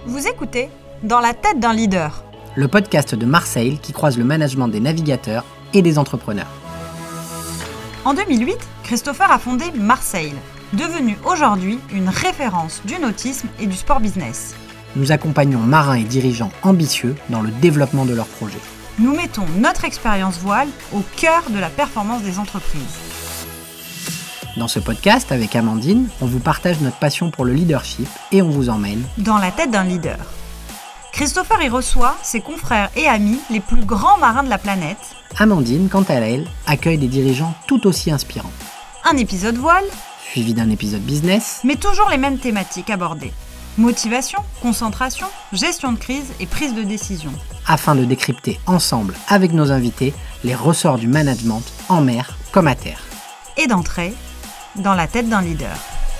Vous écoutez Dans la tête d'un leader, le podcast de Marseille qui croise le management des navigateurs et des entrepreneurs. En 2008, Christopher a fondé Marseille, devenu aujourd'hui une référence du nautisme et du sport business. Nous accompagnons marins et dirigeants ambitieux dans le développement de leurs projets. Nous mettons notre expérience voile au cœur de la performance des entreprises. Dans ce podcast, avec Amandine, on vous partage notre passion pour le leadership et on vous emmène dans la tête d'un leader. Christopher y reçoit ses confrères et amis les plus grands marins de la planète. Amandine, quant à elle, accueille des dirigeants tout aussi inspirants. Un épisode voile, suivi d'un épisode business, mais toujours les mêmes thématiques abordées. Motivation, concentration, gestion de crise et prise de décision. Afin de décrypter ensemble, avec nos invités, les ressorts du management en mer comme à terre. Et d'entrer dans la tête d'un leader.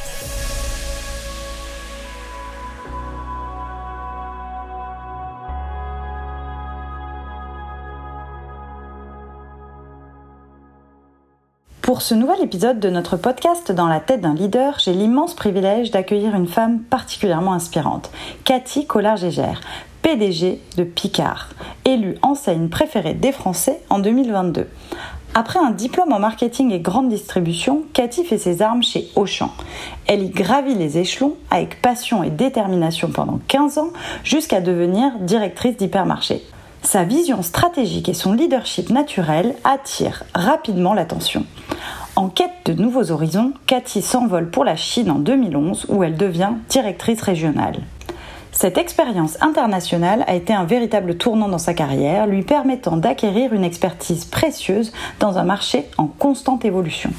Pour ce nouvel épisode de notre podcast Dans la tête d'un leader, j'ai l'immense privilège d'accueillir une femme particulièrement inspirante, Cathy Collard-Gégère, PDG de Picard, élue enseigne préférée des Français en 2022. Après un diplôme en marketing et grande distribution, Cathy fait ses armes chez Auchan. Elle y gravit les échelons avec passion et détermination pendant 15 ans jusqu'à devenir directrice d'hypermarché. Sa vision stratégique et son leadership naturel attirent rapidement l'attention. En quête de nouveaux horizons, Cathy s'envole pour la Chine en 2011 où elle devient directrice régionale. Cette expérience internationale a été un véritable tournant dans sa carrière, lui permettant d'acquérir une expertise précieuse dans un marché en constante évolution.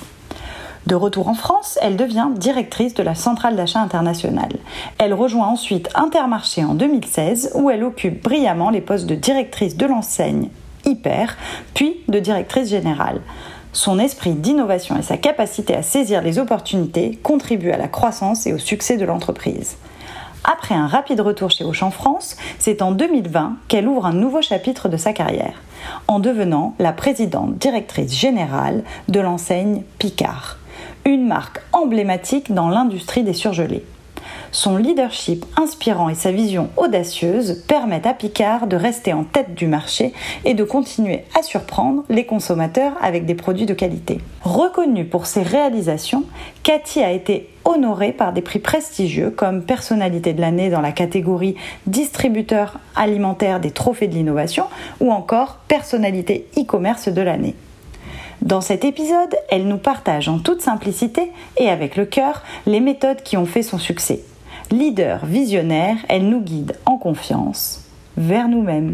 De retour en France, elle devient directrice de la centrale d'achat internationale. Elle rejoint ensuite Intermarché en 2016 où elle occupe brillamment les postes de directrice de l'enseigne Hyper, puis de directrice générale. Son esprit d'innovation et sa capacité à saisir les opportunités contribuent à la croissance et au succès de l'entreprise. Après un rapide retour chez Auchan France, c'est en 2020 qu'elle ouvre un nouveau chapitre de sa carrière, en devenant la présidente directrice générale de l'enseigne Picard, une marque emblématique dans l'industrie des surgelés. Son leadership inspirant et sa vision audacieuse permettent à Picard de rester en tête du marché et de continuer à surprendre les consommateurs avec des produits de qualité. Reconnue pour ses réalisations, Cathy a été honorée par des prix prestigieux comme personnalité de l'année dans la catégorie distributeur alimentaire des trophées de l'innovation ou encore personnalité e-commerce de l'année. Dans cet épisode, elle nous partage en toute simplicité et avec le cœur les méthodes qui ont fait son succès. Leader visionnaire, elle nous guide en confiance vers nous-mêmes.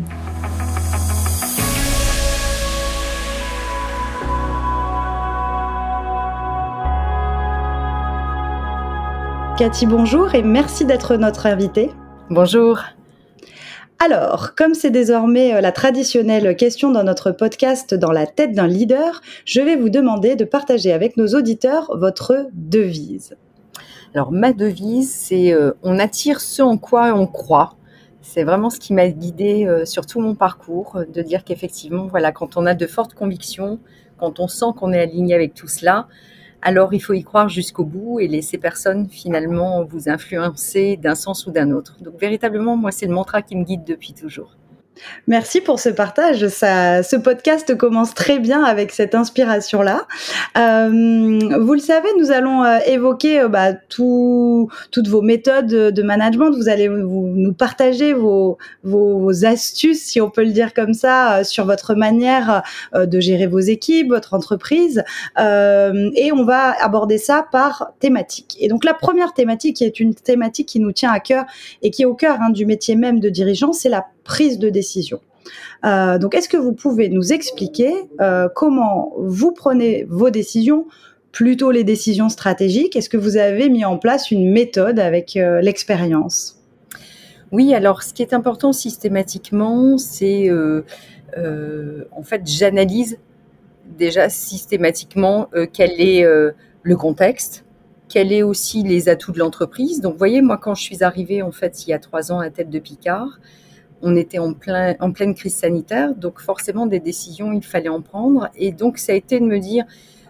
Cathy, bonjour et merci d'être notre invitée. Bonjour. Alors, comme c'est désormais la traditionnelle question dans notre podcast Dans la tête d'un leader, je vais vous demander de partager avec nos auditeurs votre devise. Alors, ma devise, c'est on attire ce en quoi on croit. C'est vraiment ce qui m'a guidée sur tout mon parcours, de dire qu'effectivement, voilà, quand on a de fortes convictions, quand on sent qu'on est aligné avec tout cela, alors il faut y croire jusqu'au bout et laisser personne finalement vous influencer d'un sens ou d'un autre. Donc véritablement, moi, c'est le mantra qui me guide depuis toujours. Merci pour ce partage. Ce podcast commence très bien avec cette inspiration-là. Vous le savez, nous allons évoquer toutes vos méthodes de management. Vous allez nous partager vos astuces, si on peut le dire comme ça, sur votre manière de gérer vos équipes, votre entreprise. Et on va aborder ça par thématique. Et donc la première thématique, qui est une thématique qui nous tient à cœur et qui est au cœur du métier même de dirigeant, c'est la prise de décision. Donc, est-ce que vous pouvez nous expliquer comment vous prenez vos décisions, plutôt les décisions stratégiques? Est-ce que vous avez mis en place une méthode avec l'expérience? Oui, alors ce qui est important systématiquement, c'est en fait, j'analyse déjà systématiquement quel est le contexte, quels sont aussi les atouts de l'entreprise. Donc, vous voyez, moi, quand je suis arrivée, en fait, il y a 3 ans à la tête de Picard, on était en pleine crise sanitaire, donc forcément des décisions, il fallait en prendre. Et donc ça a été de me dire,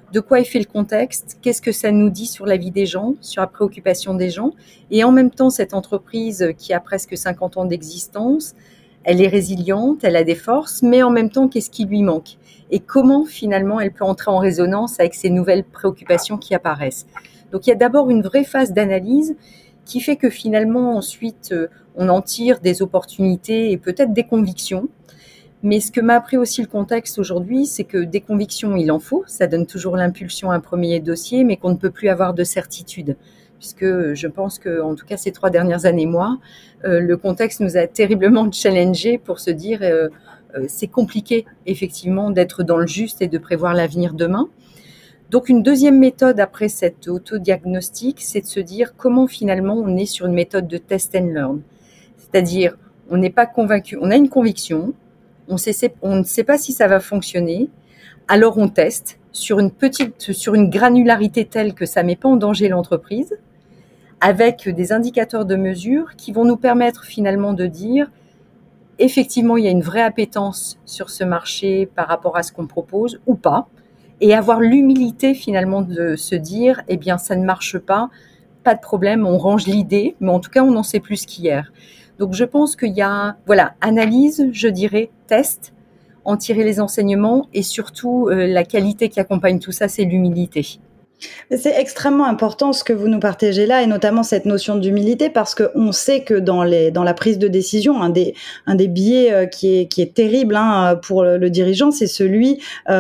de quoi est fait le contexte, qu'est-ce que ça nous dit sur la vie des gens, sur la préoccupation des gens. Et en même temps, cette entreprise qui a presque 50 ans d'existence, elle est résiliente, elle a des forces, mais en même temps, qu'est-ce qui lui manque? Et comment finalement elle peut entrer en résonance avec ces nouvelles préoccupations qui apparaissent. Donc il y a d'abord une vraie phase d'analyse qui fait que finalement ensuite on en tire des opportunités et peut-être des convictions. Mais ce que m'a appris aussi le contexte aujourd'hui, c'est que des convictions, il en faut. Ça donne toujours l'impulsion à un premier dossier, mais qu'on ne peut plus avoir de certitude. Puisque je pense que, en tout cas, ces 3 dernières années, le contexte nous a terriblement challengés pour se dire c'est compliqué, effectivement, d'être dans le juste et de prévoir l'avenir demain. Donc, une deuxième méthode après cet autodiagnostic, c'est de se dire comment finalement on est sur une méthode de test and learn. C'est-à-dire, on n'est pas convaincu, on a une conviction, on ne sait pas si ça va fonctionner, alors on teste sur une granularité telle que ça ne met pas en danger l'entreprise, avec des indicateurs de mesure qui vont nous permettre finalement de dire effectivement il y a une vraie appétence sur ce marché par rapport à ce qu'on propose ou pas, et avoir l'humilité finalement de se dire eh bien ça ne marche pas de problème, on range l'idée, mais en tout cas on en sait plus qu'hier. Donc je pense qu'il y a analyse, je dirais, test, en tirer les enseignements et surtout la qualité qui accompagne tout ça, c'est l'humilité. C'est extrêmement important ce que vous nous partagez là, et notamment cette notion d'humilité, parce qu'on sait que dans la prise de décision, un des biais qui est terrible pour le dirigeant, c'est celui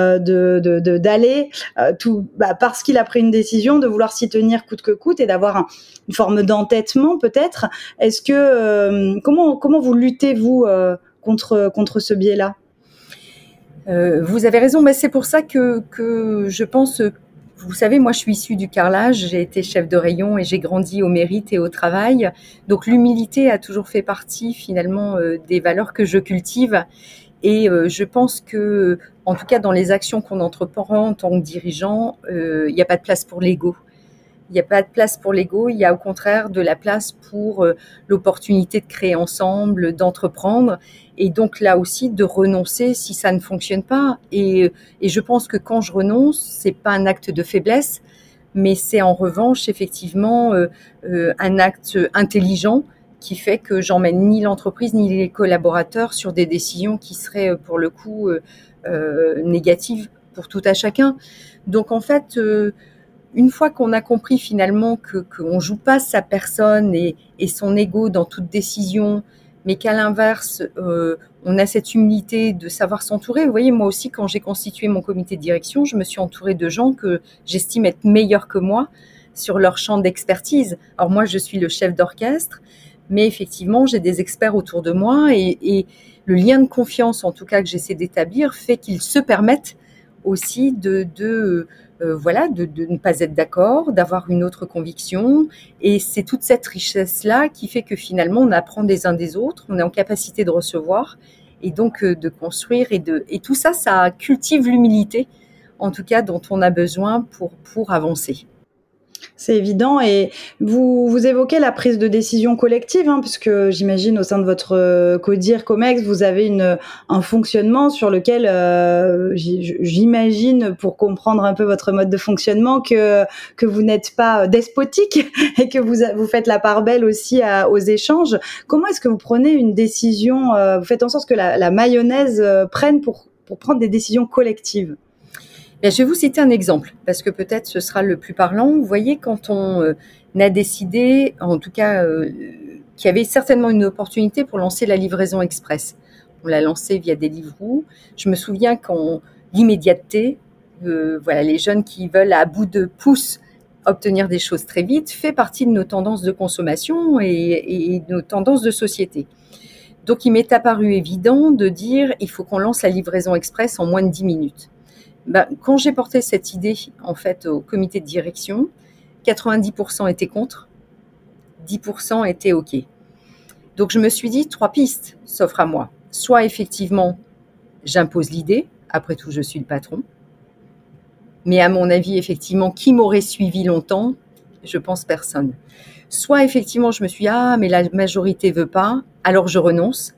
d'aller parce qu'il a pris une décision, de vouloir s'y tenir coûte que coûte et d'avoir une forme d'entêtement peut-être. Est-ce que comment vous luttez vous contre ce biais-là? Vous avez raison, mais c'est pour ça que je pense. Vous savez, moi, je suis issue du carrelage, j'ai été chef de rayon et j'ai grandi au mérite et au travail. Donc, l'humilité a toujours fait partie, finalement, des valeurs que je cultive. Et je pense que, en tout cas, dans les actions qu'on entreprend en tant que dirigeant, il n'y a pas de place pour l'ego. Il n'y a pas de place pour l'ego, il y a au contraire de la place pour l'opportunité de créer ensemble, d'entreprendre, et donc là aussi de renoncer si ça ne fonctionne pas. Et je pense que quand je renonce, c'est pas un acte de faiblesse, mais c'est en revanche effectivement un acte intelligent qui fait que j'emmène ni l'entreprise ni les collaborateurs sur des décisions qui seraient pour le coup négatives pour tout à chacun. Donc en fait, une fois qu'on a compris finalement qu'on joue pas sa personne et son ego dans toute décision, mais qu'à l'inverse, on a cette humilité de savoir s'entourer. Vous voyez, moi aussi, quand j'ai constitué mon comité de direction, je me suis entourée de gens que j'estime être meilleurs que moi sur leur champ d'expertise. Alors moi, je suis le chef d'orchestre, mais effectivement, j'ai des experts autour de moi et le lien de confiance, en tout cas, que j'essaie d'établir, fait qu'ils se permettent aussi de ne pas être d'accord, d'avoir une autre conviction. Et c'est toute cette richesse-là qui fait que finalement, on apprend des uns des autres, on est en capacité de recevoir et donc de construire. Et tout ça, ça cultive l'humilité, en tout cas, dont on a besoin pour avancer. C'est évident. Et vous évoquez la prise de décision collective, puisque j'imagine au sein de votre CODIR Comex, vous avez un fonctionnement sur lequel j'imagine, pour comprendre un peu votre mode de fonctionnement, que vous n'êtes pas despotique et que vous faites la part belle aussi aux échanges. Comment est-ce que vous prenez une décision, vous faites en sorte que la mayonnaise prenne pour prendre des décisions collectives? Bien, je vais vous citer un exemple, parce que peut-être ce sera le plus parlant. Vous voyez, quand on a décidé, en tout cas, qu'il y avait certainement une opportunité pour lancer la livraison express. On l'a lancée via Deliveroo. Je me souviens qu'en l'immédiateté, les jeunes qui veulent à bout de pouce obtenir des choses très vite, fait partie de nos tendances de consommation et de nos tendances de société. Donc, il m'est apparu évident de dire, il faut qu'on lance la livraison express en moins de 10 minutes. Quand j'ai porté cette idée en fait au comité de direction, 90% étaient contre, 10% étaient OK. Donc je me suis dit 3 pistes s'offrent à moi. Soit effectivement, j'impose l'idée, après tout je suis le patron. Mais à mon avis, effectivement, qui m'aurait suivi longtemps? Je pense personne. Soit effectivement, je me suis dit mais la majorité veut pas, alors je renonce.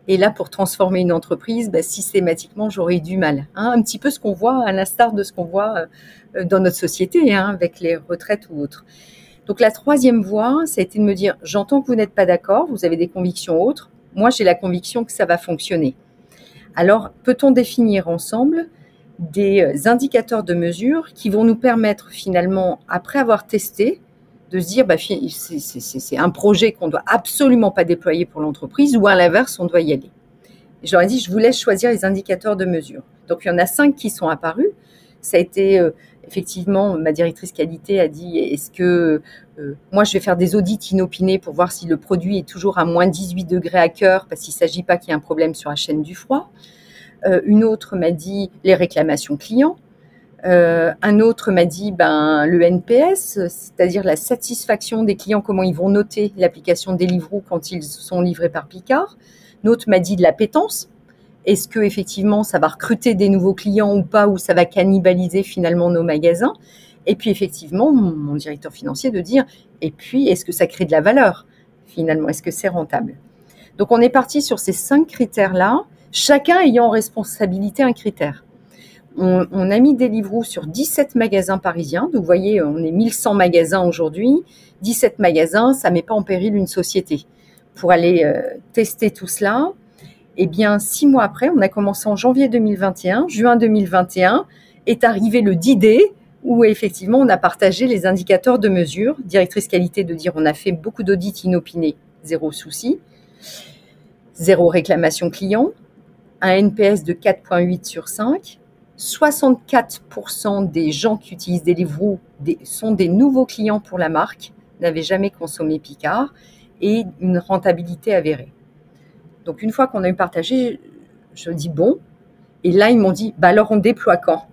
Et là, pour transformer une entreprise, systématiquement, j'aurais eu du mal. Un petit peu ce qu'on voit, à l'instar de ce qu'on voit dans notre société, avec les retraites ou autres. Donc la troisième voie, ça a été de me dire, j'entends que vous n'êtes pas d'accord, vous avez des convictions autres. Moi, j'ai la conviction que ça va fonctionner. Alors, peut-on définir ensemble des indicateurs de mesure qui vont nous permettre finalement, après avoir testé, de se dire c'est un projet qu'on ne doit absolument pas déployer pour l'entreprise ou à l'inverse, on doit y aller. Et je leur ai dit, je vous laisse choisir les indicateurs de mesure. Donc, il y en a 5 qui sont apparus. Ça a été, effectivement, ma directrice qualité a dit, est-ce que moi, je vais faire des audits inopinés pour voir si le produit est toujours à moins 18 degrés à cœur, parce qu'il ne s'agit pas qu'il y ait un problème sur la chaîne du froid. Une autre m'a dit les réclamations clients. Un autre m'a dit le NPS, c'est-à-dire la satisfaction des clients, comment ils vont noter l'application Deliveroo quand ils sont livrés par Picard. Un autre m'a dit de l'appétence. Est-ce que effectivement ça va recruter des nouveaux clients ou pas, ou ça va cannibaliser finalement nos magasins? Et puis effectivement, mon directeur financier de dire, et puis est-ce que ça crée de la valeur finalement? Est-ce que c'est rentable? Donc on est parti sur ces 5 critères-là, chacun ayant en responsabilité un critère. On a mis Deliveroo sur 17 magasins parisiens. Donc, vous voyez, on est 1100 magasins aujourd'hui. 17 magasins, ça ne met pas en péril une société. Pour aller tester tout cela, 6 mois après, on a commencé en janvier 2021. Juin 2021 est arrivé le 10D où, effectivement, on a partagé les indicateurs de mesure. Directrice qualité de dire, on a fait beaucoup d'audits inopinés, 0 souci. 0 réclamation client. Un NPS de 4,8 sur 5. 64% des gens qui utilisent Deliveroo sont des nouveaux clients pour la marque, n'avaient jamais consommé Picard, et une rentabilité avérée. Donc, une fois qu'on a eu partagé, je dis bon. Et là, ils m'ont dit, alors on déploie quand?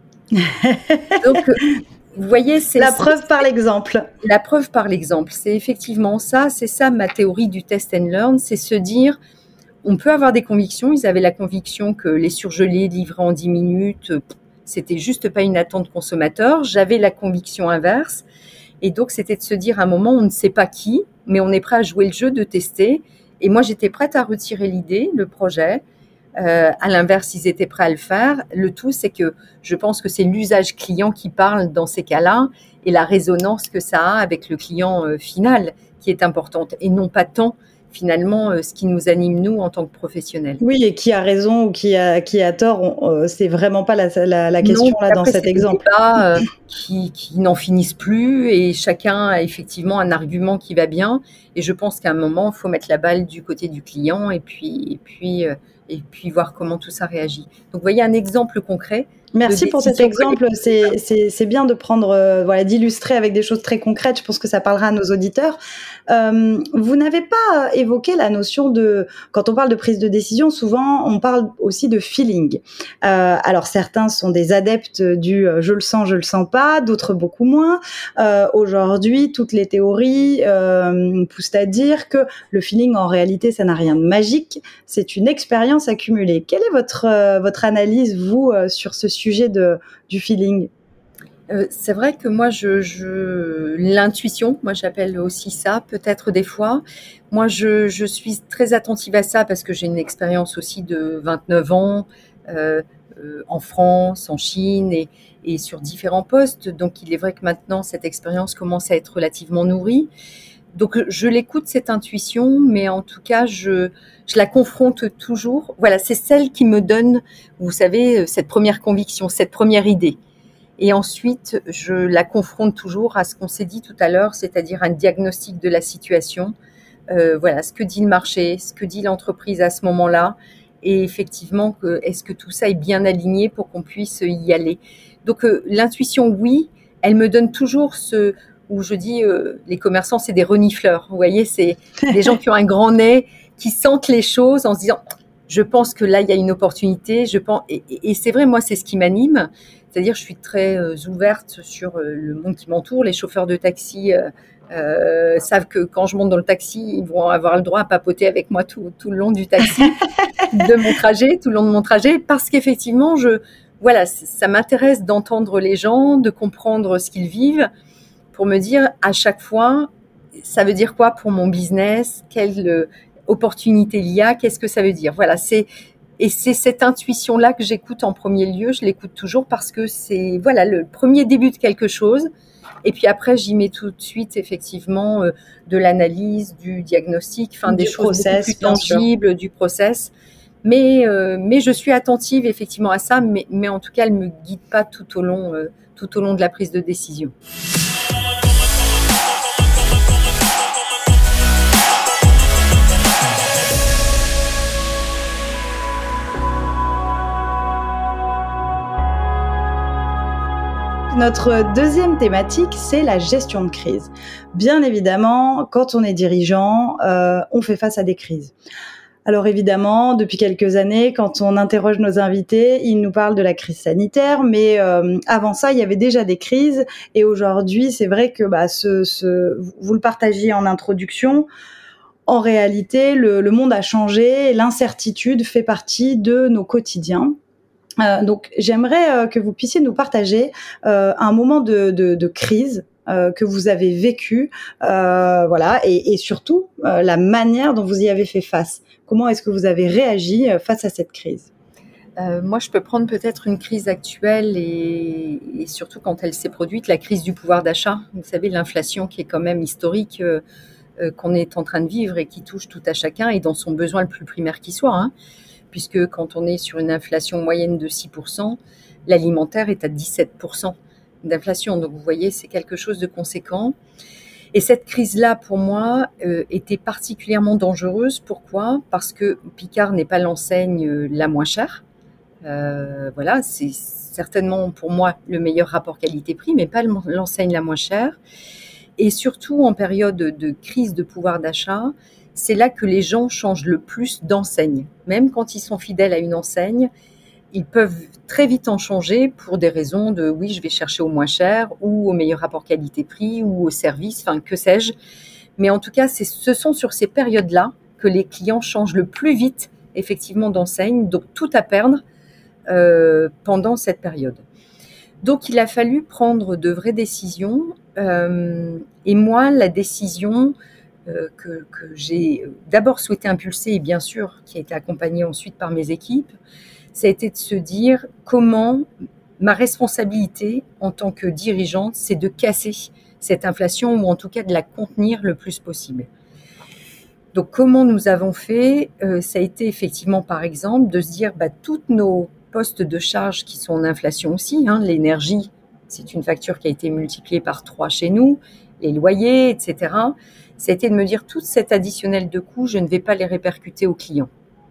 Donc, vous voyez, c'est la preuve par l'exemple. La preuve par l'exemple. C'est effectivement ça, c'est ça ma théorie du test and learn, c'est se dire, on peut avoir des convictions. Ils avaient la conviction que les surgelés livrés en 10 minutes, c'était juste pas une attente consommateur. J'avais la conviction inverse. Et donc, c'était de se dire à un moment, on ne sait pas qui, mais on est prêt à jouer le jeu de tester. Et moi, j'étais prête à retirer l'idée, le projet. À l'inverse, ils étaient prêts à le faire. Le tout, c'est que je pense que c'est l'usage client qui parle dans ces cas-là et la résonance que ça a avec le client final qui est importante et non pas tant finalement ce qui nous anime nous en tant que professionnels. Oui, et qui a raison ou qui a tort, c'est vraiment pas la question non, là dans cet exemple. Débats, qui n'en finissent plus et chacun a effectivement un argument qui va bien. Et je pense qu'à un moment, il faut mettre la balle du côté du client et puis voir comment tout ça réagit. Donc, vous voyez un exemple concret. Merci pour cet exemple. C'est bien de prendre, d'illustrer avec des choses très concrètes. Je pense que ça parlera à nos auditeurs. Vous n'avez pas évoqué la notion de, quand on parle de prise de décision, souvent on parle aussi de feeling. Alors certains sont des adeptes du je le sens pas, d'autres beaucoup moins. Aujourd'hui, toutes les théories poussent à dire que le feeling, en réalité, ça n'a rien de magique. C'est une expérience accumulée. Quelle est votre analyse, vous, sur ce sujet du feeling? C'est vrai que moi, l'intuition, moi j'appelle aussi ça, peut-être des fois. Moi, je suis très attentive à ça parce que j'ai une expérience aussi de 29 ans en France, en Chine et sur différents postes. Donc, il est vrai que maintenant, cette expérience commence à être relativement nourrie. Donc, je l'écoute, cette intuition, mais en tout cas, je la confronte toujours. Voilà, c'est celle qui me donne, vous savez, cette première conviction, cette première idée. Et ensuite, je la confronte toujours à ce qu'on s'est dit tout à l'heure, c'est-à-dire un diagnostic de la situation. Voilà, ce que dit le marché, ce que dit l'entreprise à ce moment-là. Et effectivement, est-ce que tout ça est bien aligné pour qu'on puisse y aller? Donc, l'intuition, oui, elle me donne toujours où je dis, les commerçants, c'est des renifleurs. Vous voyez, c'est des gens qui ont un grand nez, qui sentent les choses en se disant, je pense que là, il y a une opportunité. Et c'est vrai, moi, c'est ce qui m'anime. C'est-à-dire, je suis très ouverte sur le monde qui m'entoure. Les chauffeurs de taxi savent que quand je monte dans le taxi, ils vont avoir le droit à papoter avec moi tout le long du taxi, tout le long de mon trajet, parce qu'effectivement, ça m'intéresse d'entendre les gens, de comprendre ce qu'ils vivent, pour me dire à chaque fois, ça veut dire quoi pour mon business, opportunité il y a, qu'est-ce que ça veut dire? Voilà, c'est cette intuition-là que j'écoute en premier lieu. Je l'écoute toujours parce que c'est le premier début de quelque chose. Et puis après, j'y mets tout de suite effectivement de l'analyse, du diagnostic, des choses beaucoup plus tangibles, du process. Mais je suis attentive effectivement à ça, mais en tout cas, elle me guide pas tout au long de la prise de décision. Notre deuxième thématique, c'est la gestion de crise. Bien évidemment, quand on est dirigeant, on fait face à des crises. Alors évidemment, depuis quelques années, quand on interroge nos invités, ils nous parlent de la crise sanitaire, mais avant ça, il y avait déjà des crises. Et aujourd'hui, c'est vrai que vous le partagiez en introduction. En réalité, le monde a changé, et l'incertitude fait partie de nos quotidiens. Donc, j'aimerais que vous puissiez nous partager un moment de crise que vous avez vécu, et surtout la manière dont vous y avez fait face. Comment est-ce que vous avez réagi face à cette crise ? Moi, je peux prendre peut-être une crise actuelle et surtout quand elle s'est produite, la crise du pouvoir d'achat. Vous savez, l'inflation qui est quand même historique, qu'on est en train de vivre et qui touche tout à chacun et dans son besoin le plus primaire qui soit, puisque quand on est sur une inflation moyenne de 6%, l'alimentaire est à 17% d'inflation. Donc vous voyez, c'est quelque chose de conséquent. Et cette crise-là, pour moi, était particulièrement dangereuse. Pourquoi ? Parce que Picard n'est pas l'enseigne la moins chère. C'est certainement pour moi le meilleur rapport qualité-prix, mais pas l'enseigne la moins chère. Et surtout en période de crise de pouvoir d'achat, c'est là que les gens changent le plus d'enseigne. Même quand ils sont fidèles à une enseigne, ils peuvent très vite en changer pour des raisons de oui, je vais chercher au moins cher ou au meilleur rapport qualité-prix ou au service, que sais-je. Mais en tout cas, ce sont sur ces périodes-là que les clients changent le plus vite effectivement d'enseigne, donc tout à perdre pendant cette période. Donc il a fallu prendre de vraies décisions et moi, la décision que j'ai d'abord souhaité impulser et bien sûr qui a été accompagnée ensuite par mes équipes, ça a été de se dire comment ma responsabilité en tant que dirigeante, c'est de casser cette inflation ou en tout cas de la contenir le plus possible. Donc comment nous avons fait, ça a été effectivement par exemple de se dire toutes nos postes de charge qui sont en inflation aussi, l'énergie, c'est une facture qui a été multipliée par 3 chez nous, les loyers, etc. Ça a été de me dire tout cet additionnel de coûts, je ne vais pas les répercuter aux clients.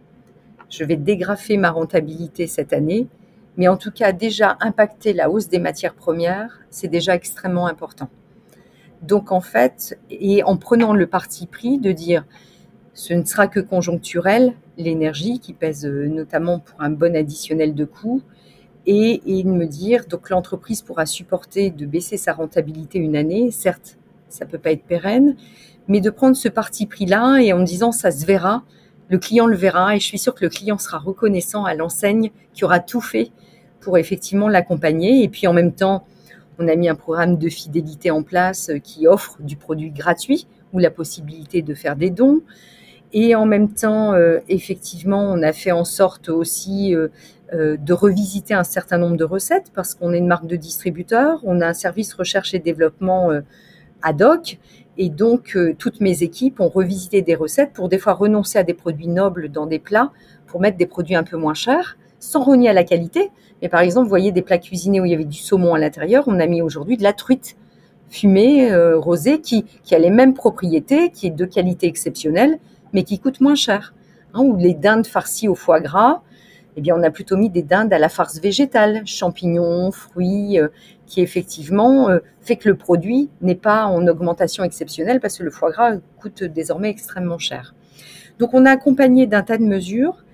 Je vais dégrafer ma rentabilité cette année, mais en tout cas déjà impacter la hausse des matières premières, c'est déjà extrêmement important. Donc en fait, et en prenant le parti pris de dire ce ne sera que conjoncturel, l'énergie qui pèse notamment pour un bon additionnel de coûts, et de me dire donc l'entreprise pourra supporter de baisser sa rentabilité une année, certes ça peut pas être pérenne, mais de prendre ce parti pris-là et en me disant ça se verra, le client le verra et je suis sûre que le client sera reconnaissant à l'enseigne qui aura tout fait pour effectivement l'accompagner. Et puis en même temps, on a mis un programme de fidélité en place qui offre du produit gratuit ou la possibilité de faire des dons. Et en même temps, effectivement, on a fait en sorte aussi de revisiter un certain nombre de recettes parce qu'on est une marque de distributeur, on a un service recherche et développement ad hoc. Et donc, toutes mes équipes ont revisité des recettes pour des fois renoncer à des produits nobles dans des plats pour mettre des produits un peu moins chers, sans renier à la qualité. Mais par exemple, vous voyez des plats cuisinés où il y avait du saumon à l'intérieur, on a mis aujourd'hui de la truite fumée, rosée, qui a les mêmes propriétés, qui est de qualité exceptionnelle, mais qui coûte moins cher. Ou les dindes farcies au foie gras, eh bien, on a plutôt mis des dindes à la farce végétale, champignons, fruits, qui effectivement fait que le produit n'est pas en augmentation exceptionnelle parce que le foie gras coûte désormais extrêmement cher. Donc, on a accompagné d'un tas de mesures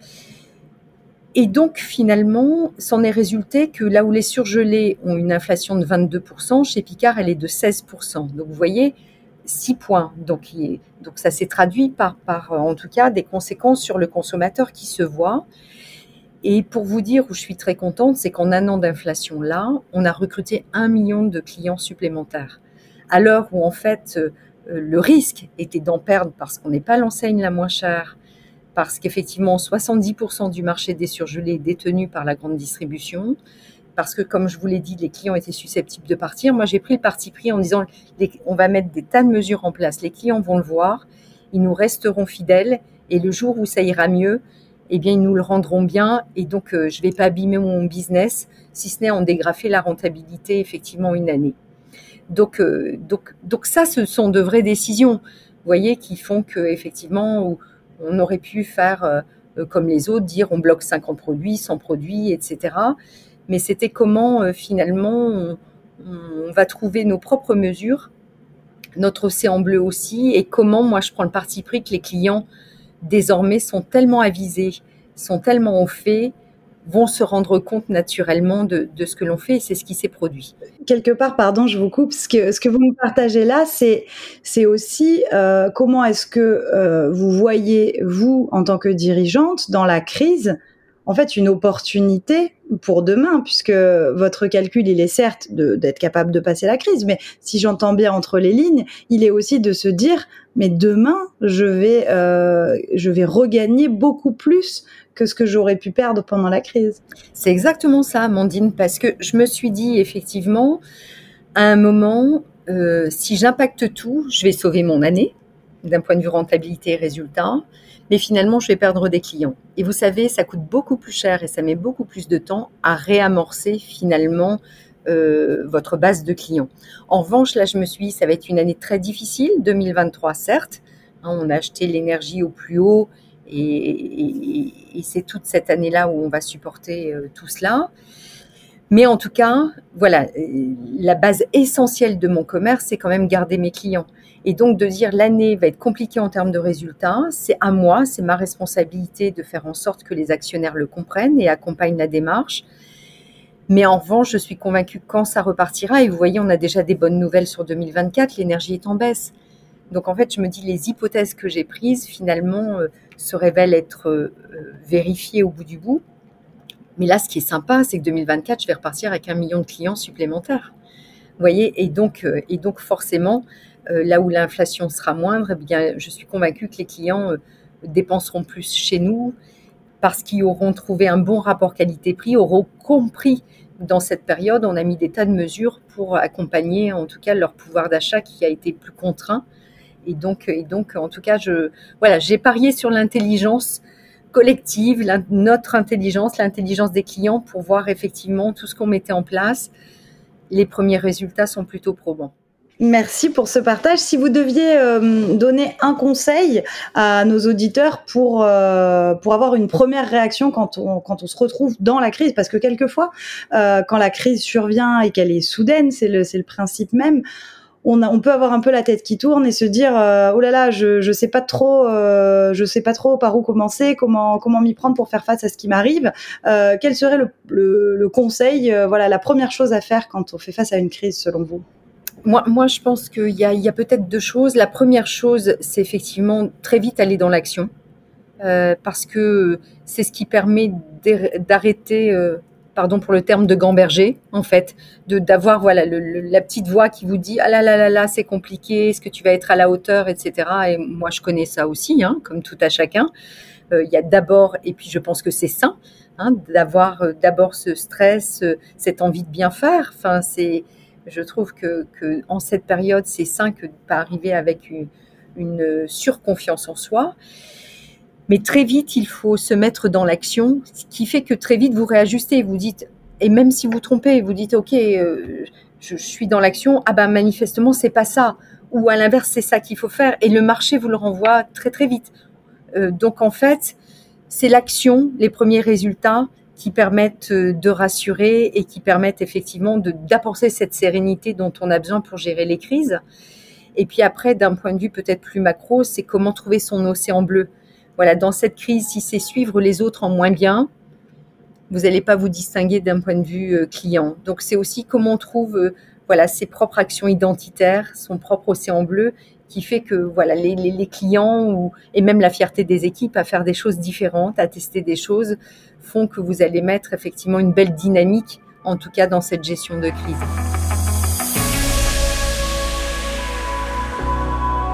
et donc, finalement, s'en est résulté que là où les surgelés ont une inflation de 22%, chez Picard, elle est de 16%. Donc, vous voyez, 6 points. Donc ça s'est traduit par en tout cas, des conséquences sur le consommateur qui se voit. Et pour vous dire où je suis très contente, c'est qu'en un an d'inflation là, on a recruté 1 million de clients supplémentaires. À l'heure où en fait, le risque était d'en perdre parce qu'on n'est pas l'enseigne la moins chère, parce qu'effectivement 70% du marché des surgelés est détenu par la grande distribution, parce que comme je vous l'ai dit, les clients étaient susceptibles de partir. Moi, j'ai pris le parti pris en disant on va mettre des tas de mesures en place, les clients vont le voir, ils nous resteront fidèles et le jour où ça ira mieux, eh bien, ils nous le rendront bien et donc je ne vais pas abîmer mon business, si ce n'est en dégrafer la rentabilité effectivement une année. Donc ça, ce sont de vraies décisions, vous voyez, qui font qu'effectivement, on aurait pu faire comme les autres, dire on bloque 50 produits, 100 produits, etc. Mais c'était comment finalement on va trouver nos propres mesures, notre océan bleu aussi, et comment moi je prends le parti pris que les clients désormais sont tellement avisés, sont tellement au fait, vont se rendre compte naturellement de ce que l'on fait, et c'est ce qui s'est produit. Quelque part, pardon, je vous coupe, ce que vous nous partagez là, c'est aussi comment est-ce que vous voyez, vous, en tant que dirigeante, dans la crise, en fait, une opportunité pour demain, puisque votre calcul, il est certes d'être capable de passer la crise, mais si j'entends bien entre les lignes, il est aussi de se dire, mais demain, je vais regagner beaucoup plus que ce que j'aurais pu perdre pendant la crise. C'est exactement ça, Amandine, parce que je me suis dit, effectivement, à un moment, si j'impacte tout, je vais sauver mon année, d'un point de vue rentabilité et résultat, mais finalement, je vais perdre des clients. Et vous savez, ça coûte beaucoup plus cher et ça met beaucoup plus de temps à réamorcer finalement votre base de clients. En revanche, là, je me suis dit, ça va être une année très difficile, 2023, certes. On a acheté l'énergie au plus haut et c'est toute cette année-là où on va supporter tout cela. Mais en tout cas, voilà, la base essentielle de mon commerce, c'est quand même garder mes clients. Et donc de dire l'année va être compliquée en termes de résultats, c'est à moi, c'est ma responsabilité de faire en sorte que les actionnaires le comprennent et accompagnent la démarche. Mais en revanche, je suis convaincue que quand ça repartira, et vous voyez, on a déjà des bonnes nouvelles sur 2024, l'énergie est en baisse. Donc en fait, je me dis les hypothèses que j'ai prises, finalement, se révèlent être vérifiées au bout du bout. Mais là, ce qui est sympa, c'est que 2024, je vais repartir avec 1 million de clients supplémentaires. Vous voyez, et donc forcément, là où l'inflation sera moindre, eh bien, je suis convaincue que les clients dépenseront plus chez nous parce qu'ils auront trouvé un bon rapport qualité-prix, auront compris dans cette période, on a mis des tas de mesures pour accompagner en tout cas leur pouvoir d'achat qui a été plus contraint. Et donc en tout cas, j'ai parié sur l'intelligence collective, notre intelligence, l'intelligence des clients pour voir effectivement tout ce qu'on mettait en place. Les premiers résultats sont plutôt probants. Merci pour ce partage. Si vous deviez donner un conseil à nos auditeurs pour avoir une première réaction quand on se retrouve dans la crise, parce que quelquefois, quand la crise survient et qu'elle est soudaine, c'est le principe même. On peut avoir un peu la tête qui tourne et se dire oh là là, je sais pas trop par où commencer, comment m'y prendre pour faire face à ce qui m'arrive. Quel serait le conseil, la première chose à faire quand on fait face à une crise selon vous? Moi, je pense qu'il y a peut-être deux choses. La première chose, c'est effectivement très vite aller dans l'action, parce que c'est ce qui permet d'arrêter, pardon pour le terme, de gamberger, en fait, d'avoir la petite voix qui vous dit « Ah là, c'est compliqué, est-ce que tu vas être à la hauteur, etc. » Et moi, je connais ça aussi, comme tout à chacun. Il y a d'abord, et puis je pense que c'est sain, d'avoir d'abord ce stress, cette envie de bien faire. Enfin, je trouve que en cette période, c'est sain que de pas arriver avec une surconfiance en soi. Mais très vite, il faut se mettre dans l'action, ce qui fait que très vite, vous réajustez. Vous dites, et même si vous trompez, vous dites, OK, je suis dans l'action, manifestement, c'est pas ça. Ou à l'inverse, c'est ça qu'il faut faire. Et le marché vous le renvoie très, très vite. Donc, en fait, c'est l'action, les premiers résultats qui permettent de rassurer et qui permettent effectivement d'apporter cette sérénité dont on a besoin pour gérer les crises. Et puis après, d'un point de vue peut-être plus macro, c'est comment trouver son océan bleu. Voilà, dans cette crise, si c'est suivre les autres en moins bien, vous n'allez pas vous distinguer d'un point de vue client. Donc c'est aussi comment on trouve ses propres actions identitaires, son propre océan bleu, qui fait que les clients et même la fierté des équipes à faire des choses différentes, à tester des choses, font que vous allez mettre effectivement une belle dynamique, en tout cas dans cette gestion de crise.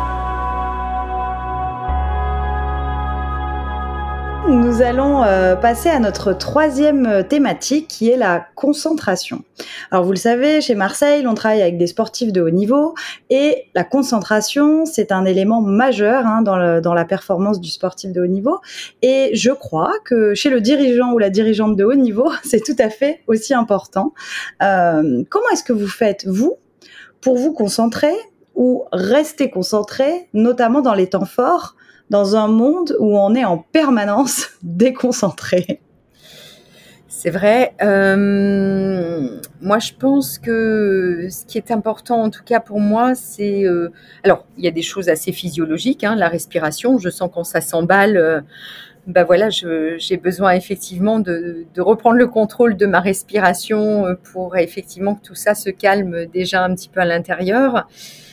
nous allons passer à notre troisième thématique qui est la concentration. Alors vous le savez, chez Marseille, on travaille avec des sportifs de haut niveau et la concentration, c'est un élément majeur dans la performance du sportif de haut niveau. Et je crois que chez le dirigeant ou la dirigeante de haut niveau, c'est tout à fait aussi important. Comment est-ce que vous faites, vous, pour vous concentrer ou rester concentré, notamment dans les temps forts, dans un monde où on est en permanence déconcentré? C'est vrai. Moi, je pense que ce qui est important, en tout cas pour moi, c'est... alors, il y a des choses assez physiologiques, la respiration. Je sens quand ça s'emballe, j'ai besoin effectivement de reprendre le contrôle de ma respiration pour effectivement que tout ça se calme déjà un petit peu à l'intérieur.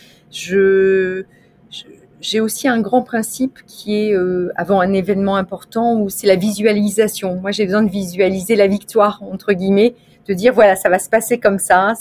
J'ai aussi un grand principe qui est avant un événement important où c'est la visualisation. Moi, j'ai besoin de visualiser la victoire, entre guillemets, de dire voilà, ça va se passer comme ça,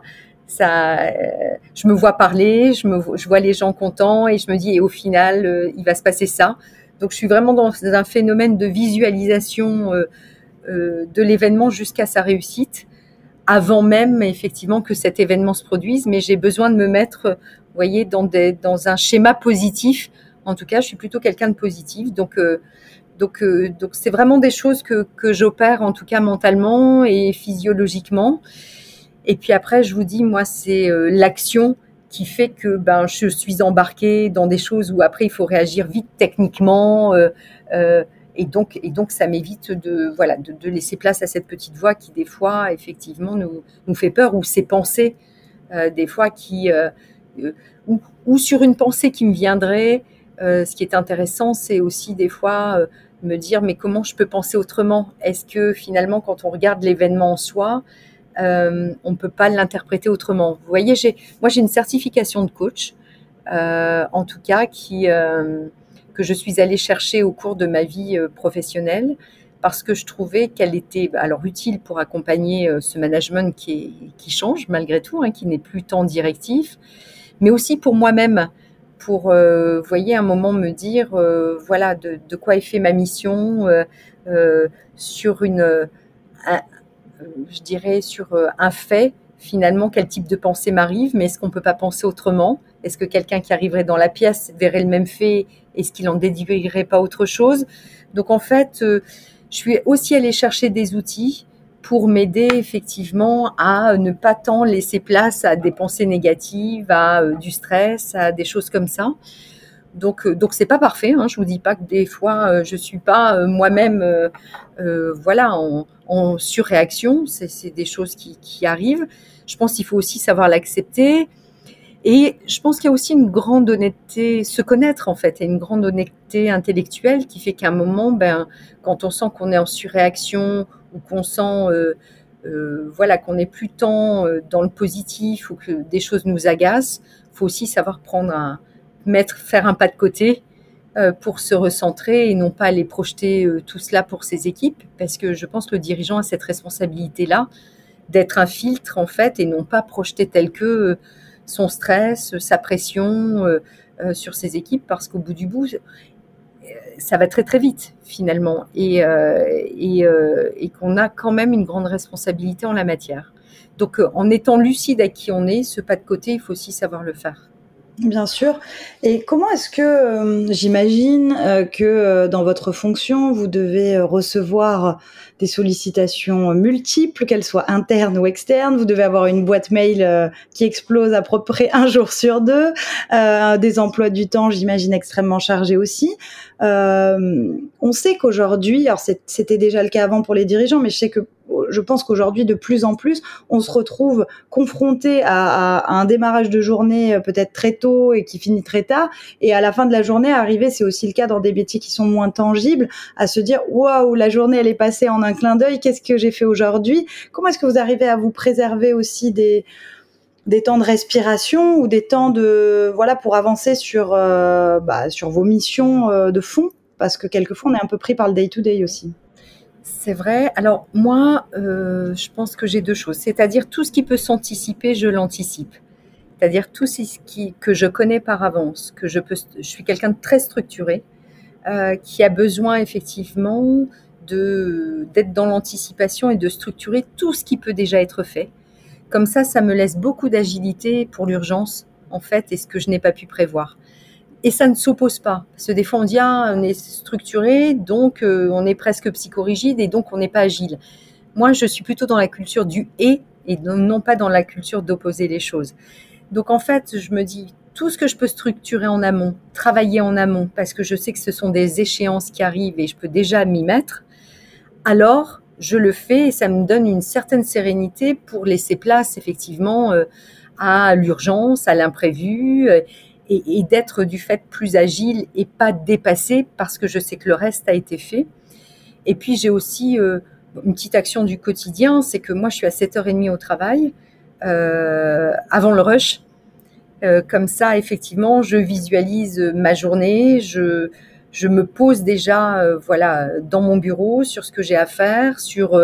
je me vois parler, je vois les gens contents et je me dis et au final, il va se passer ça. Donc, je suis vraiment dans un phénomène de visualisation de l'événement jusqu'à sa réussite, avant même effectivement que cet événement se produise. Mais j'ai besoin de me mettre, vous voyez, dans un schéma positif. En tout cas, je suis plutôt quelqu'un de positif. Donc, c'est vraiment des choses que j'opère, en tout cas mentalement et physiologiquement. Et puis après, je vous dis, moi, c'est l'action qui fait que je suis embarquée dans des choses où après il faut réagir vite techniquement et donc ça m'évite de laisser place à cette petite voix qui des fois effectivement nous fait peur, ou ces pensées des fois qui ou sur une pensée qui me viendrait. Ce qui est intéressant, c'est aussi des fois me dire mais comment je peux penser autrement? Est-ce que finalement quand on regarde l'événement en soi, on ne peut pas l'interpréter autrement? Vous voyez, j'ai une certification de coach, en tout cas, que je suis allée chercher au cours de ma vie professionnelle, parce que je trouvais qu'elle était alors utile pour accompagner ce management qui change malgré tout, qui n'est plus tant directif, mais aussi pour moi-même, pour, vous voyez, un moment me dire, voilà, de quoi est fait ma mission, sur je dirais sur un fait, finalement, quel type de pensée m'arrive, mais est-ce qu'on ne peut pas penser autrement? Est-ce que quelqu'un qui arriverait dans la pièce verrait le même fait? Est-ce qu'il n'en déduirait pas autre chose? Donc en fait, je suis aussi allée chercher des outils pour m'aider effectivement à ne pas tant laisser place à des pensées négatives, à du stress, à des choses comme ça. Donc c'est pas parfait, je vous dis pas que des fois je suis pas moi-même en surréaction, c'est des choses qui arrivent. Je pense qu'il faut aussi savoir l'accepter, et je pense qu'il y a aussi une grande honnêteté, se connaître en fait, et une grande honnêteté intellectuelle qui fait qu'à un moment, quand on sent qu'on est en surréaction ou qu'on sent qu'on n'est plus tant dans le positif, ou que des choses nous agacent, faut aussi savoir faire un pas de côté pour se recentrer et non pas aller projeter tout cela pour ses équipes, parce que je pense que le dirigeant a cette responsabilité-là d'être un filtre en fait, et non pas projeter tel que son stress, sa pression sur ses équipes, parce qu'au bout du bout, ça va très très vite finalement, et qu'on a quand même une grande responsabilité en la matière. Donc en étant lucide à qui on est, ce pas de côté, il faut aussi savoir le faire. Bien sûr. Et comment est-ce que, j'imagine que dans votre fonction, vous devez recevoir des sollicitations multiples, qu'elles soient internes ou externes. Vous devez avoir une boîte mail qui explose à peu près un jour sur deux, des emplois du temps, j'imagine, extrêmement chargés aussi. On sait qu'aujourd'hui, alors c'était déjà le cas avant pour les dirigeants, mais je pense qu'aujourd'hui, de plus en plus, on se retrouve confronté à un démarrage de journée peut-être très tôt et qui finit très tard. Et à la fin de la journée, arriver, c'est aussi le cas dans des métiers qui sont moins tangibles, à se dire « Waouh, la journée, elle est passée en un clin d'œil, qu'est-ce que j'ai fait aujourd'hui ?» Comment est-ce que vous arrivez à vous préserver aussi des temps de respiration ou des temps pour avancer sur vos missions de fond? Parce que quelquefois, on est un peu pris par le day-to-day aussi. C'est vrai. Alors moi, je pense que j'ai deux choses. C'est-à-dire tout ce qui peut s'anticiper, je l'anticipe. C'est-à-dire tout ce que je connais par avance, je suis quelqu'un de très structuré. qui a besoin effectivement d'être dans l'anticipation et de structurer tout ce qui peut déjà être fait. Comme ça me laisse beaucoup d'agilité pour l'urgence, en fait, et ce que je n'ai pas pu prévoir. Et ça ne s'oppose pas. Parce que des fois, on dit, on est structuré, donc on est presque psychorigide, et donc on n'est pas agile. Moi, je suis plutôt dans la culture du « et non pas dans la culture d'opposer les choses. Donc, en fait, je me dis, tout ce que je peux structurer en amont, travailler en amont, parce que je sais que ce sont des échéances qui arrivent et je peux déjà m'y mettre, alors je le fais et ça me donne une certaine sérénité pour laisser place effectivement à l'urgence, à l'imprévu et d'être du fait plus agile et pas dépassé parce que je sais que le reste a été fait. Et puis j'ai aussi une petite action du quotidien, c'est que moi je suis à 7h30 au travail avant le rush. Comme ça, effectivement, je visualise ma journée, je me pose déjà dans mon bureau sur ce que j'ai à faire, sur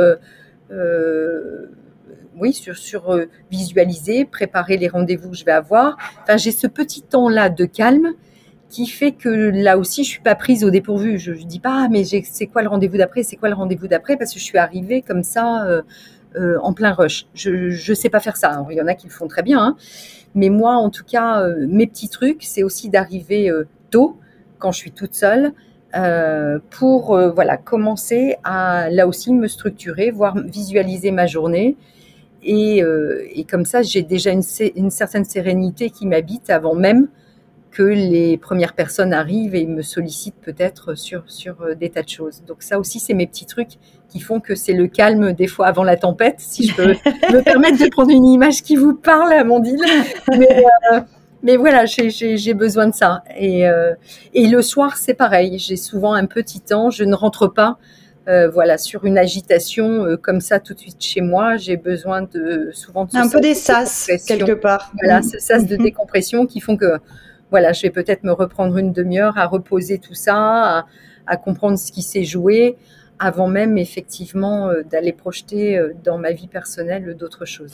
visualiser, préparer les rendez-vous que je vais avoir. Enfin, j'ai ce petit temps-là de calme qui fait que là aussi, je suis pas prise au dépourvu. Je dis pas, mais c'est quoi le rendez-vous d'après? C'est quoi le rendez-vous d'après? Parce que je suis arrivée comme ça en plein rush. Je sais pas faire ça. Alors, il y en a qui le font très bien, hein. Mais moi, en tout cas, mes petits trucs, c'est aussi d'arriver tôt, quand je suis toute seule, pour commencer à, là aussi, me structurer, voire visualiser ma journée. Et comme ça, j'ai déjà une certaine sérénité qui m'habite avant même que les premières personnes arrivent et me sollicitent peut-être sur des tas de choses. Donc ça aussi, c'est mes petits trucs qui font que c'est le calme des fois avant la tempête, si je peux me permettre de prendre une image qui vous parle, Amandine. Mais voilà, j'ai besoin de ça. Et le soir, c'est pareil. J'ai souvent un petit temps. Je ne rentre pas sur une agitation comme ça tout de suite chez moi. J'ai besoin souvent de un peu des sas quelque part. Voilà, ce sas de décompression qui font que je vais peut-être me reprendre une demi-heure à reposer tout ça, à comprendre ce qui s'est joué, avant même effectivement d'aller projeter dans ma vie personnelle d'autres choses.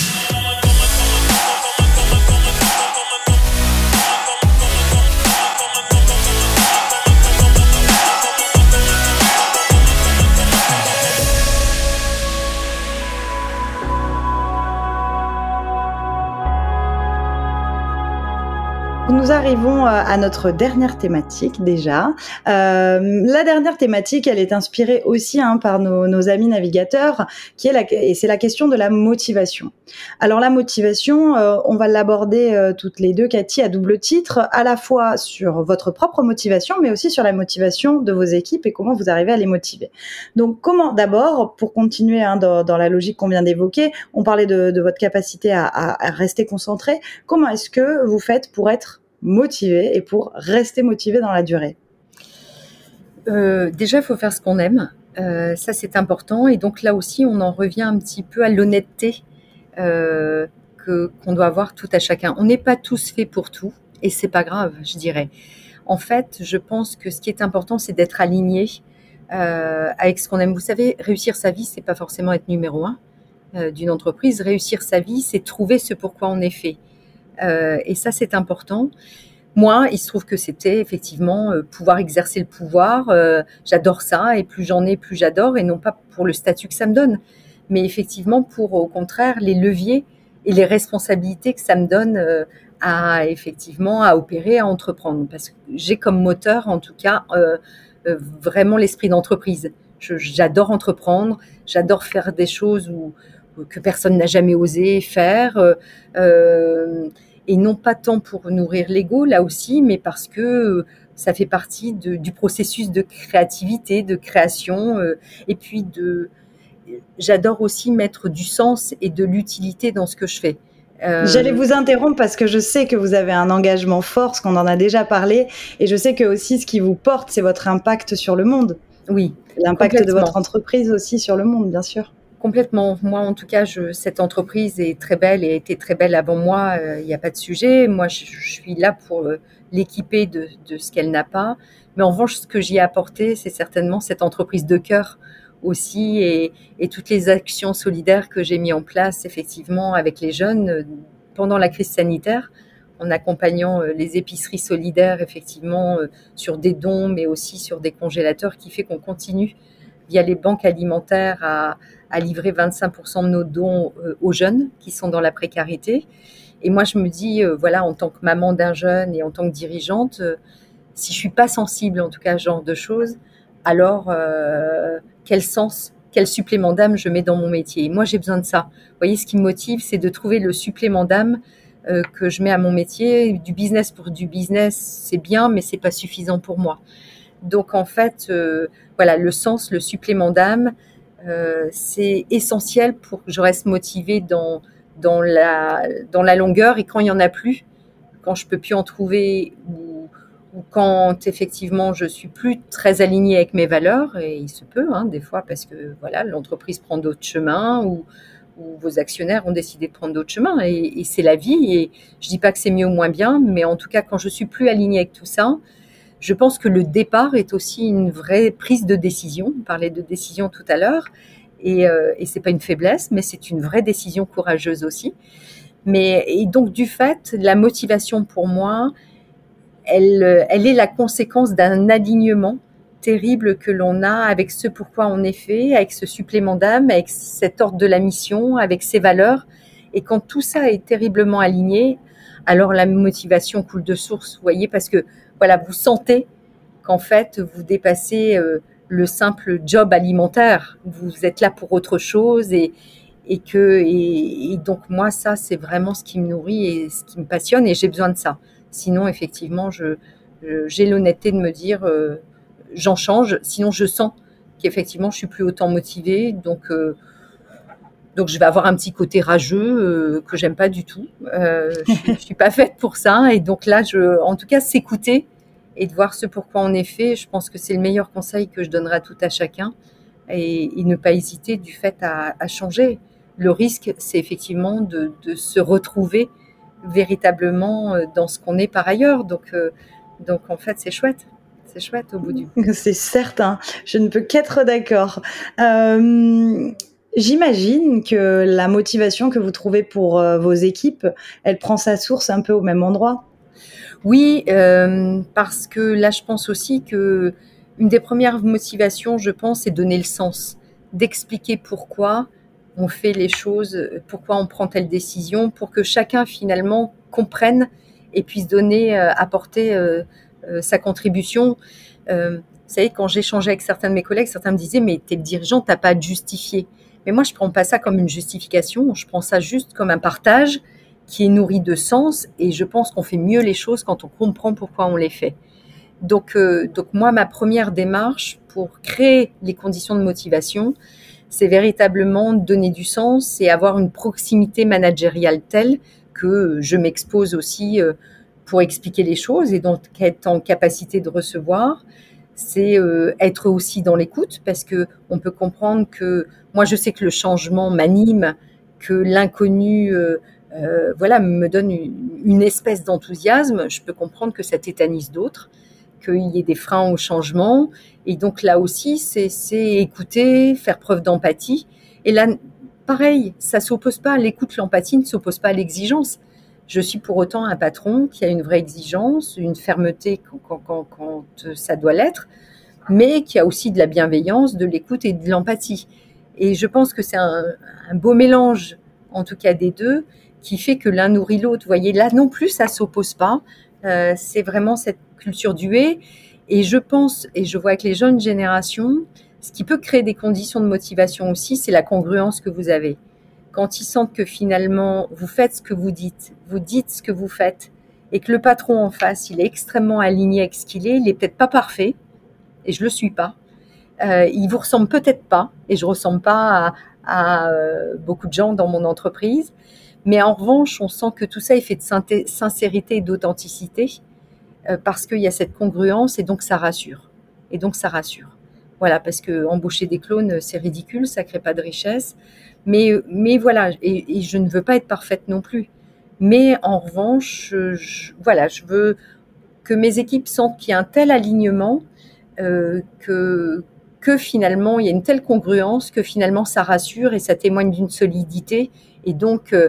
Nous arrivons à notre dernière thématique déjà. La dernière thématique, elle est inspirée aussi par nos amis navigateurs, et c'est la question de la motivation. Alors la motivation, on va l'aborder toutes les deux, Cathy, à double titre, à la fois sur votre propre motivation, mais aussi sur la motivation de vos équipes et comment vous arrivez à les motiver. Donc comment, d'abord, pour continuer dans la logique qu'on vient d'évoquer, on parlait de votre capacité à rester concentré. Comment est-ce que vous faites pour être motivé et pour rester motivé dans la durée? Déjà, il faut faire ce qu'on aime. Ça, c'est important. Et donc là aussi, on en revient un petit peu à l'honnêteté qu'on doit avoir tout à chacun. On n'est pas tous faits pour tout et c'est pas grave, je dirais. En fait, je pense que ce qui est important, c'est d'être aligné avec ce qu'on aime. Vous savez, réussir sa vie, c'est pas forcément être numéro 1 d'une entreprise. Réussir sa vie, c'est trouver ce pourquoi on est fait. Et ça, c'est important. Moi, il se trouve que c'était effectivement pouvoir exercer le pouvoir. J'adore ça et plus j'en ai, plus j'adore. Et non pas pour le statut que ça me donne, mais effectivement pour, au contraire, les leviers et les responsabilités que ça me donne à opérer, à entreprendre. Parce que j'ai comme moteur, en tout cas, vraiment l'esprit d'entreprise. J'adore entreprendre, j'adore faire des choses que personne n'a jamais osé faire. Et non pas tant pour nourrir l'ego, là aussi, mais parce que ça fait partie du processus de créativité, de création. Et puis, j'adore aussi mettre du sens et de l'utilité dans ce que je fais. J'allais vous interrompre parce que je sais que vous avez un engagement fort, parce qu'on en a déjà parlé, et je sais que aussi ce qui vous porte, c'est votre impact sur le monde. Oui, l'impact de votre entreprise aussi sur le monde, bien sûr. Complètement. Moi, en tout cas, cette entreprise est très belle et a été très belle avant moi. Il n'y a pas de sujet. Moi, je suis là pour l'équiper de ce qu'elle n'a pas. Mais en revanche, ce que j'y ai apporté, c'est certainement cette entreprise de cœur aussi et toutes les actions solidaires que j'ai mis en place, effectivement, avec les jeunes pendant la crise sanitaire en accompagnant les épiceries solidaires, effectivement, sur des dons, mais aussi sur des congélateurs, qui fait qu'on continue, via les banques alimentaires, à livrer 25% de nos dons aux jeunes qui sont dans la précarité. Et moi, je me dis, voilà, en tant que maman d'un jeune et en tant que dirigeante, si je suis pas sensible, en tout cas, à ce genre de choses, alors quel sens, quel supplément d'âme je mets dans mon métier. Et moi, j'ai besoin de ça. Vous voyez, ce qui me motive, c'est de trouver le supplément d'âme que je mets à mon métier. Du business pour du business, c'est bien, mais c'est pas suffisant pour moi. Donc, en fait, voilà, le sens, le supplément d'âme, c'est essentiel pour que je reste motivée dans la longueur. Et quand il n'y en a plus, quand je peux plus en trouver, ou quand effectivement je suis plus très alignée avec mes valeurs, et il se peut des fois, parce que voilà, l'entreprise prend d'autres chemins, ou vos actionnaires ont décidé de prendre d'autres chemins, et c'est la vie. Et je dis pas que c'est mieux ou moins bien, mais en tout cas, quand je suis plus alignée avec tout ça, je pense que le départ est aussi une vraie prise de décision. On parlait de décision tout à l'heure, et c'est pas une faiblesse, mais c'est une vraie décision courageuse aussi. Et donc, du fait, la motivation pour moi, elle est la conséquence d'un alignement terrible que l'on a avec ce pourquoi on est fait, avec ce supplément d'âme, avec cet ordre de la mission, avec ses valeurs. Et quand tout ça est terriblement aligné, alors la motivation coule de source, vous voyez, parce que voilà, vous sentez qu'en fait, vous dépassez le simple job alimentaire. Vous êtes là pour autre chose, et donc moi, ça, c'est vraiment ce qui me nourrit et ce qui me passionne, et j'ai besoin de ça. Sinon, effectivement, j'ai l'honnêteté de me dire, j'en change. Sinon, je sens qu'effectivement, je suis plus autant motivée. Donc je vais avoir un petit côté rageux que j'aime pas du tout. Je suis pas faite pour ça. Et donc là, en tout cas, s'écouter et de voir ce pourquoi on est fait, je pense que c'est le meilleur conseil que je donnerai à tout à chacun. Et ne pas hésiter du fait à changer. Le risque, c'est effectivement de se retrouver véritablement dans ce qu'on est par ailleurs. Donc en fait, c'est chouette. C'est chouette au bout du bout. C'est certain. Je ne peux qu'être d'accord. J'imagine que la motivation que vous trouvez pour vos équipes, elle prend sa source un peu au même endroit. Oui, parce que là, je pense aussi que une des premières motivations, je pense, c'est donner le sens, d'expliquer pourquoi on fait les choses, pourquoi on prend telle décision, pour que chacun finalement comprenne et puisse apporter sa contribution. Vous savez, quand j'échangeais avec certains de mes collègues, certains me disaient « mais t'es le dirigeant, t'as pas à te justifier ». Mais moi, je prends pas ça comme une justification, je prends ça juste comme un partage qui est nourri de sens, et je pense qu'on fait mieux les choses quand on comprend pourquoi on les fait. Donc moi, ma première démarche pour créer les conditions de motivation, c'est véritablement donner du sens et avoir une proximité managériale telle que je m'expose aussi pour expliquer les choses, et donc être en capacité de recevoir. C'est être aussi dans l'écoute, parce que on peut comprendre que moi, je sais que le changement m'anime, que l'inconnu voilà, me donne une espèce d'enthousiasme. Je peux comprendre que ça tétanise d'autres, qu'il y ait des freins au changement. Et donc là aussi, c'est écouter, faire preuve d'empathie. Et là, pareil, ça s'oppose pas. L'écoute, l'empathie ne s'oppose pas à l'exigence. Je suis pour autant un patron qui a une vraie exigence, une fermeté quand ça doit l'être, mais qui a aussi de la bienveillance, de l'écoute et de l'empathie. Et je pense que c'est un beau mélange, en tout cas des deux, qui fait que l'un nourrit l'autre. Vous voyez, là non plus, ça s'oppose pas. C'est vraiment cette culture duée. Et je pense, et je vois avec les jeunes générations, ce qui peut créer des conditions de motivation aussi, c'est la congruence que vous avez. Quand ils sentent que finalement, vous faites ce que vous dites ce que vous faites, et que le patron en face, il est extrêmement aligné avec ce qu'il est, il est peut-être pas parfait, et je le suis pas. Il vous ressemble peut-être pas, et je ressemble pas à beaucoup de gens dans mon entreprise. Mais en revanche, on sent que tout ça est fait de sincérité et d'authenticité, parce qu'il y a cette congruence, et donc ça rassure. Voilà, parce que embaucher des clones, c'est ridicule, ça crée pas de richesse. Mais voilà, et je ne veux pas être parfaite non plus. Mais en revanche, je veux que mes équipes sentent qu'il y a un tel alignement, que finalement, il y a une telle congruence que finalement, ça rassure et ça témoigne d'une solidité. Et donc,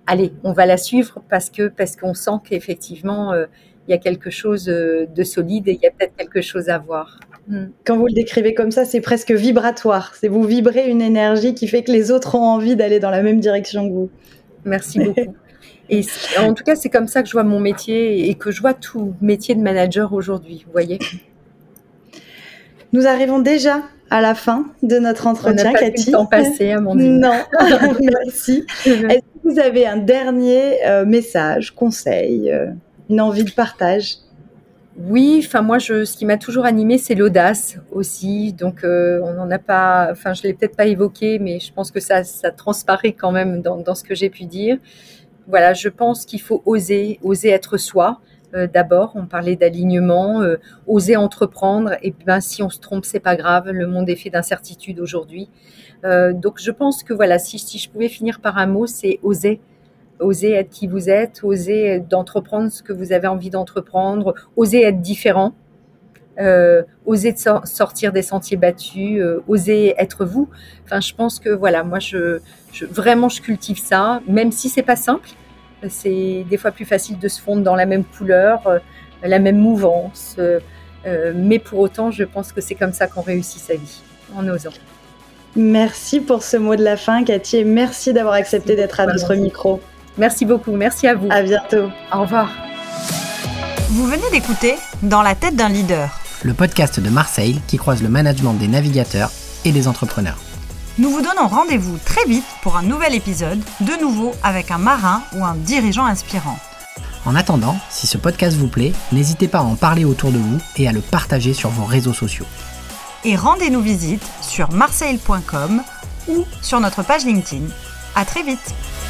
allez, on va la suivre parce qu'on sent qu'effectivement, il y a quelque chose de solide et il y a peut-être quelque chose à voir. Quand vous le décrivez comme ça, c'est presque vibratoire. C'est vous vibrez une énergie qui fait que les autres ont envie d'aller dans la même direction que vous. Merci beaucoup. Et en tout cas, c'est comme ça que je vois mon métier et que je vois tout métier de manager aujourd'hui, vous voyez. Nous arrivons déjà à la fin de notre entretien, Cathy. On n'a pas Cathy. vu le temps passer, Amandine. Non, merci. Est-ce que vous avez un dernier message, conseil, une envie de partage ? Oui, enfin moi, ce qui m'a toujours animée, c'est l'audace aussi. Donc, on n'en a pas, enfin, je l'ai peut-être pas évoqué, mais je pense que ça transparaît quand même dans ce que j'ai pu dire. Voilà, je pense qu'il faut oser être soi. D'abord, on parlait d'alignement, oser entreprendre. Et ben, si on se trompe, c'est pas grave. Le monde est fait d'incertitudes aujourd'hui. Donc, je pense que voilà, si je pouvais finir par un mot, c'est oser. Oser être qui vous êtes, oser d'entreprendre ce que vous avez envie d'entreprendre, oser être différent, oser sortir des sentiers battus, oser être vous. Enfin, je pense que voilà, moi, vraiment, je cultive ça, même si c'est pas simple. C'est des fois plus facile de se fondre dans la même couleur, la même mouvance, mais pour autant, je pense que c'est comme ça qu'on réussit sa vie, en osant. Merci pour ce mot de la fin, Cathy, et merci d'avoir accepté d'être à notre micro. Merci beaucoup, merci à vous. À bientôt. Au revoir. Vous venez d'écouter Dans la tête d'un leader, le podcast de Marseille qui croise le management des navigateurs et des entrepreneurs. Nous vous donnons rendez-vous très vite pour un nouvel épisode, de nouveau avec un marin ou un dirigeant inspirant. En attendant, si ce podcast vous plaît, n'hésitez pas à en parler autour de vous et à le partager sur vos réseaux sociaux. Et rendez-nous visite sur marseille.com ou sur notre page LinkedIn. À très vite.